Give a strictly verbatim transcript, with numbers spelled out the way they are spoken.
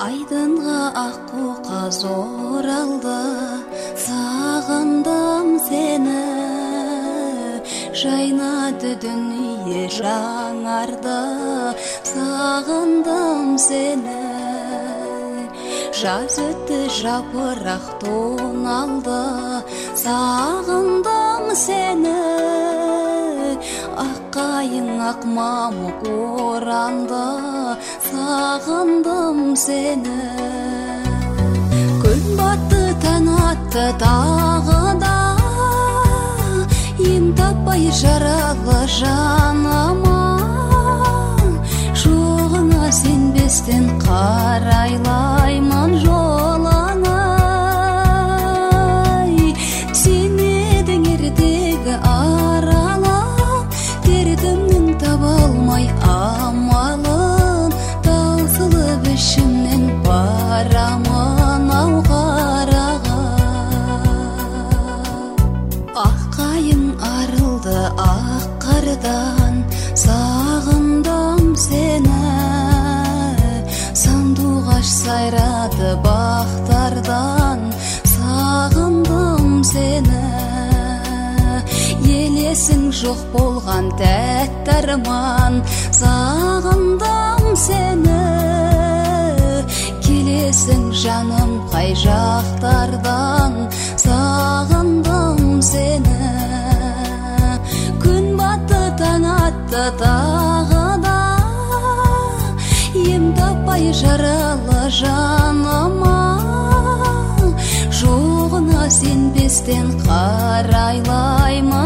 айдынға аққу қаз оралды, сағындым сені. Жайнады дүние жаңарды, сағындым сені. Жаз өтті жапырақ тоналды, сағындым сені. Аққайың ақ мамық оранды, сағындым сені. Күн батты таң атты тағы да, ем таппай жаралы жаныма. Жоғыңа сенбестен қарайлаймын жолыңа. Сен едің ертегі аралап, дертімнің таба алмай амалын. Таусылып ішімнен барамын ау қараға. Аққайың арылды ақ қардан, сағындым сені. Сандуғаш сайрады бақтардан, сағындым сені. Елесің жоқ болған тәтті арман, сағындым сені. Келесің жаным қай жақтардан, сағындым сені. Күн батты таң атты тағы да, ем таппай жаралы жаныма. Жоғына сенбестен қарайлаймын